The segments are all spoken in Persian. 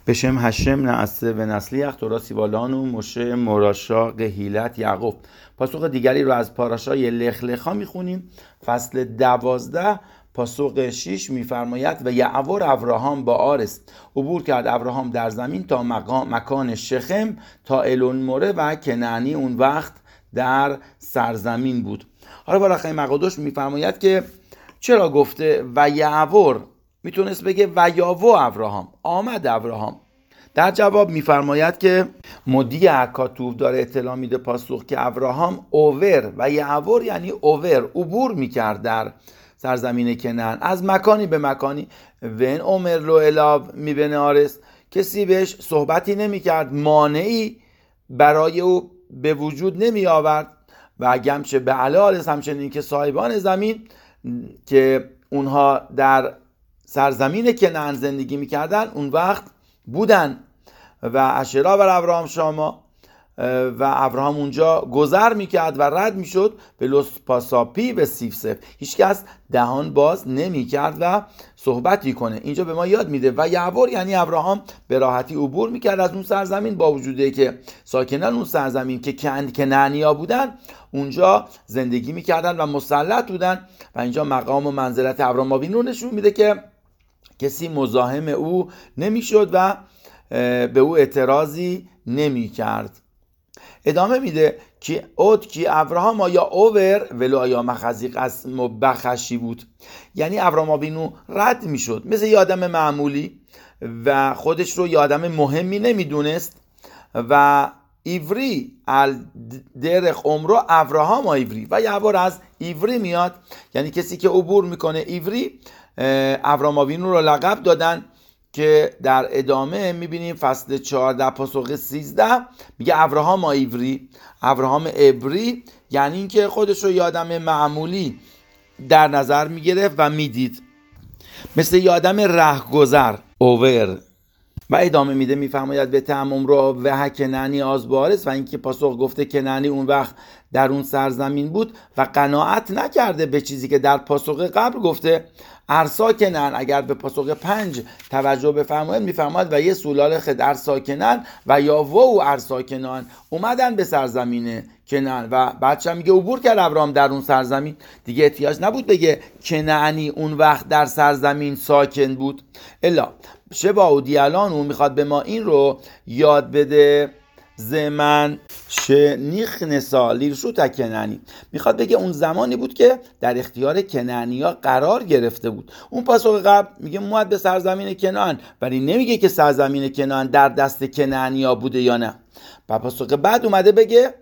בשם هشم نعسه و نسلیخ تورا سیوالان و مشه مراشا قهیلت یعقوب. پاسخ دیگری رو از پاراشای لخلخا میخونیم. فصل 12 پاسخ 6 میفرماید و یعور ابراهام با آرس عبور کرد ابراهام در زمین تا مکان شخم تا الون موره و کنعانی اون وقت در سرزمین بود. حالا برای مقادش میفرماید که چرا گفته و یعور، میتونست بگه و یاو ابراهام، آمد ابراهام. در جواب میفرماید که مدی اکاتوف داره اطلاع میده پاسخ که ابراهام اوور و یعور یعنی اوور، عبور میکرد در سرزمین کنعان از مکانی به مکانی. ون عمر لو الاو میبنه آرس، کسی بهش صحبتی نمیکرد، مانعی برای او به وجود نمی آورد. و گمشه به علی آرس همچنین که صاحبان زمین که اونها در سرزمین کنعان زندگی میکردن اون وقت بودن و اشرا بر ابراهام شاما و ابراهام اونجا گذر میکرد و رد میشد به لس پاساپی و سیفسف، هیچ کس دهان باز نمیکرد و صحبتی کنه. اینجا به ما یاد میده و یعور یعنی ابراهام به راحتی عبور میکرد از اون سرزمین، با وجوده که ساکنان اون سرزمین که کنعانیا بودن اونجا زندگی میکردن و مسلط بودن. و اینجا مقام و منزلت ابراهام رو نشون میده که کسی مزاحم او نمیشد و به او اعتراضی نمیکرد. ادامه میده که اود کی ابراهام آیا اوور ولو آیا مخزیق از مبخشی بود، یعنی ابراهام آبینو رد میشد مثل یه آدم معمولی و خودش رو یه آدم مهمی نمیدونست و ایوری درخ عمرو ابراهام ایوری و یعور از ایوری میاد، یعنی کسی که عبور میکنه ایوری. ابراهام آبینو رو لقب دادن که در ادامه میبینیم فصل 14 پاسخ 13 میگه ابراهام ایوری، ابراهام عبری، یعنی اینکه خودش رو یه آدم معمولی در نظر میگرفت و میدید مثل یه آدم رهگذر اوور. و ادامه میده میفرماید به تمام رو و کنعانی آزبارس و اینکه پاسخ گفته کنعانی اون وقت در اون سرزمین بود و قناعت نکرده به چیزی که در پاسخ قبل گفته. ارسا کنعان، اگر به پاسخ 5 توجه بفرمایید میفرماید و یه سولال خد ارسا کنعان و یا و ارسا کنعان اومدن به سرزمین کنعان و بعدش هم میگه عبور کرد ابراهام در اون سرزمین. دیگه احتیاج نبود بگه کنعانی اون وقت در سرزمین ساکن بود. الا شبا و دیالان اون میخواد به ما این رو یاد بده زمن شنیخ نسا لیرشو تا کنعانی، میخواد بگه اون زمانی بود که در اختیار کنعانیا قرار گرفته بود. اون پاسخ قبل میگه موعد به سرزمین کنعان، ولی نمیگه که سرزمین کنعان در دست کنعانیا بوده یا نه. و پاسخ بعد اومده بگه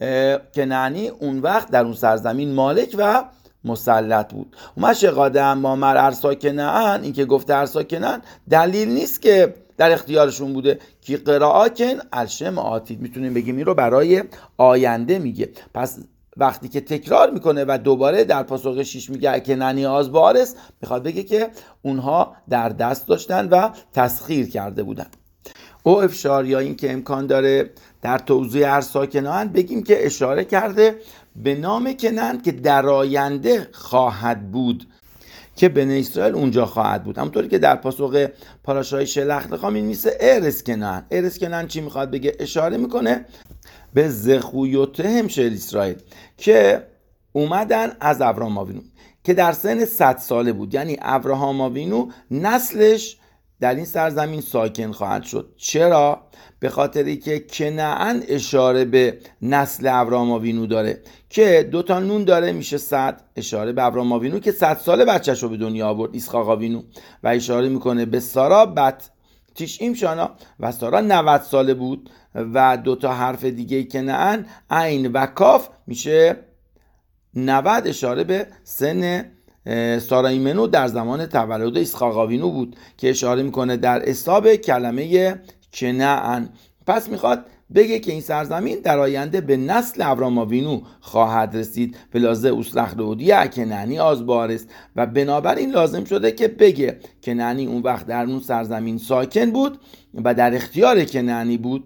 کنعانی اون وقت در اون سرزمین مالک و مسلط بود. اومد شقاده اما مر ارسا کنعان، این که گفته ارسا کنعان دلیل نیست که در اختیارشون بوده که قرائاکن الشم آتید، میتونیم بگیم این رو برای آینده میگه. پس وقتی که تکرار میکنه و دوباره در پاسخ 6 میگه کنعانی آزبارس، میخواد بگه که اونها در دست داشتن و تسخیر کرده بودن. او افشار یا این که امکان داره در توضیح ارسا کنعان بگیم که اشاره کرده به نام کنعان که در آینده خواهد بود، که بنی اسرائیل اونجا خواهد بود. همونطوری که در پاسخ پاراشای شلخلخا می‌نویسه ارس کنعان. ارس کنعان چی میخواد بگه؟ اشاره میکنه به زخویوتهم شل اسرائیل که اومدن از ابراهام آوینو که در سن 100 ساله بود، یعنی ابراهام آوینو نسلش در این سرزمین ساکن خواهد شد. چرا؟ به خاطری که کنعان اشاره به نسل ابراهام آوینو داره که 2 نون داره میشه 100، اشاره به ابراهام آوینو که 100 ساله بچه‌شو به دنیا آورد اسحاق آوینو، و اشاره میکنه به سارا بت تیشیم شانا و سارا 90 ساله بود و 2 حرف دیگه کنعان عین و کاف میشه 90، اشاره به سن سارای منو در زمان تولد اسحاق آوینو بود که اشاره میکنه در اصحاب کلمه کنعان. پس میخواد بگه که این سرزمین در آینده به نسل ابراهام آوینو خواهد رسید، بلازه اوسلخ دودیه کنعانی آزبارست، و بنابراین لازم شده که بگه کنعانی اون وقت در اون سرزمین ساکن بود و در اختیار کنعانی بود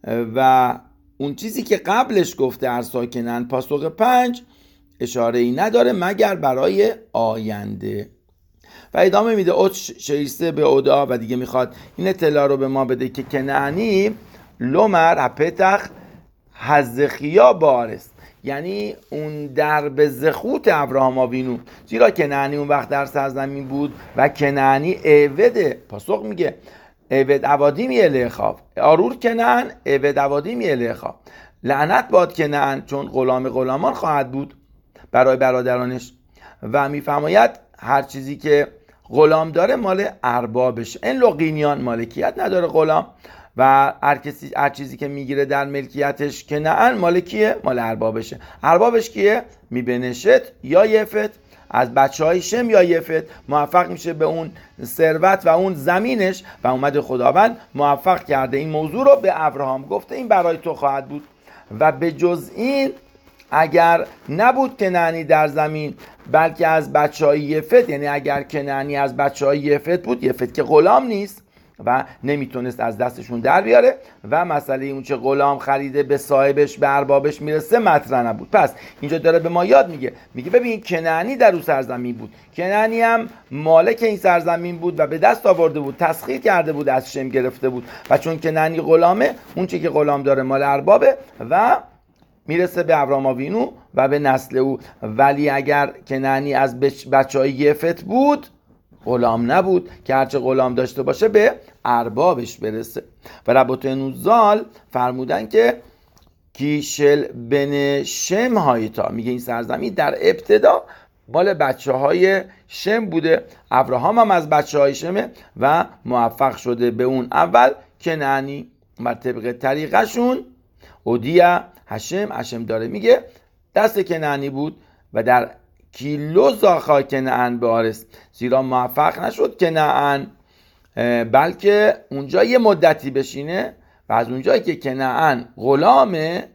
و اون چیزی که قبلش گفته ارسا کنعان پاسخ 5 اشاره ای نداره مگر برای آینده. و ادامه میده اوت شیسته به اودا و دیگه میخواد این اطلاع رو به ما بده که کنعانی لومر هپتخ حزخیا بارست، یعنی اون درب زخوت ابراهام آوینو، زیرا کنعانی اون وقت در سرزمین بود و کنعانی عبده. پاسخ میگه عبد عوادیم الیخا، آرور کنعان عبد عوادیم الیخا، لعنت باد کنعان چون غلام غلامان خواهد بود برای برادرانش. و میفرماید هر چیزی که غلام داره مال اربابش، این لقینیان مالکیت نداره غلام، و هر چیزی که میگیره در ملکیتش کنعان مال کیه؟ مال اربابشه. اربابش کیه؟ میبنشت یا یفت، از بچه های شم یا یفت موفق میشه به اون ثروت و اون زمینش، و اومده خداوند موفق کرده این موضوع رو به ابراهام گفته این برای تو خواهد بود. و به جز این اگر نبود کنعانی در زمین بلکه از بچه های یفت، یعنی اگر کنعانی از بچه های یفت بود، یفت که غلام نیست و نمیتونست از دستشون در بیاره و مسئله اون چه غلام خریده به صاحبش به اربابش میرسه مطرح نبود. پس اینجا داره به ما یاد میگه ببین کنعانی در اون سرزمین بود، کنعانی هم مالک این سرزمین بود و به دست آورده بود، تسخیر کرده بود، از شم گرفته بود، و چون کنعانی غلامه اون چه که غلام داره مال اربابه و میرسه به ابراهام آوینو و به نسل او. ولی اگر کنعانی از بچهای یفت بود غلام نبود که هرچه غلام داشته باشه به اربابش برسه. و ربوتین زال فرمودن که کیشل بن شم هایتا، میگه این سرزمین در ابتدا مال بچه های شم بوده، ابراهام هم از بچه های شمه و موفق شده به اون اول کنعانی و طبق طریقشون اودیا هشم داره میگه دست کنعانی بود و در کیلو زاخا کنعان بارست، زیرا موفق نشد کنعان بلکه اونجا یه مدتی بشینه و از اونجایی که کنعان غلام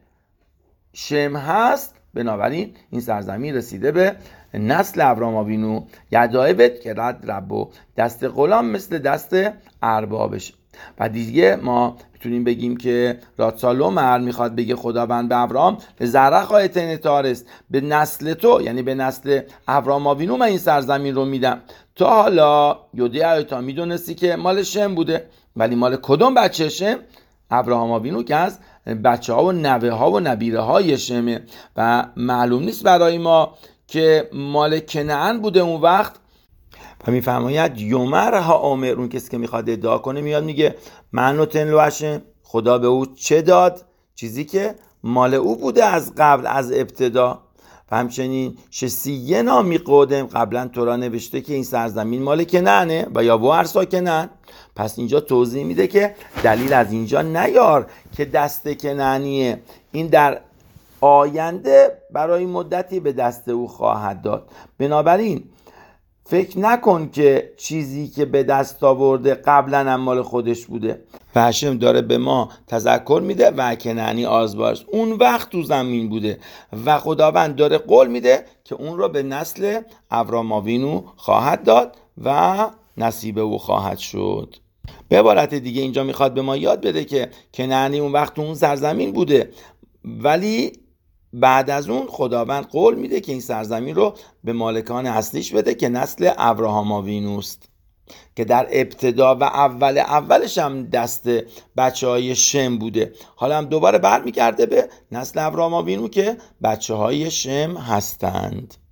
شم هست بنابراین این سرزمین رسیده به نسل ابراهام آوینو. یدایبت که رد ربو، دست غلام مثل دست اربابش. و دیگه ما میتونیم بگیم که راتسالومر میخواد بگه خداوند به ابراهام زرخ آیتن تارست، به نسل تو یعنی به نسل ابراهام آوینو من این سرزمین رو میدم. تا حالا یوده آیتا میدونستی که مال شم بوده، ولی مال کدوم بچه شم؟ ابراهام آوینو که از بچه ها و نوه ها و نبیره های شمه و معلوم نیست برای ما که مال کنعان بوده اون وقت. و میفرماید یومر ها عمر، اون کسی که میخواد ادعا کنه میاد میگه من نوتن لوشه، خدا به او چه داد؟ چیزی که مال او بوده از قبل از ابتدا. و همچنین شسیه نامی قدم، قبلا تورا نوشته که این سرزمین مال کنعانه و یا ورسا کنعان. پس اینجا توضیح میده که دلیل از اینجا نیار که دست کنعانیه، این در آینده برای مدتی به دست او خواهد داد. بنابراین فکر نکن که چیزی که به دست آورده قبلا هم مال خودش بوده. و هشم داره به ما تذکر میده و کنعانی آزبارش اون وقت تو زمین بوده و خداوند داره قول میده که اون رو به نسل ابراهام آوینو خواهد داد و نصیب او خواهد شد. به عبارت دیگه اینجا میخواد به ما یاد بده که کنعانی اون وقت تو اون سرزمین بوده، ولی بعد از اون خداوند قول میده که این سرزمین رو به مالکان اصلیش بده که نسل ابراهام آوینوست، که در ابتدا و اولش هم دست بچه های شم بوده. حالا هم دوباره برمیگرده به نسل ابراهام آوینو که بچه های شم هستند.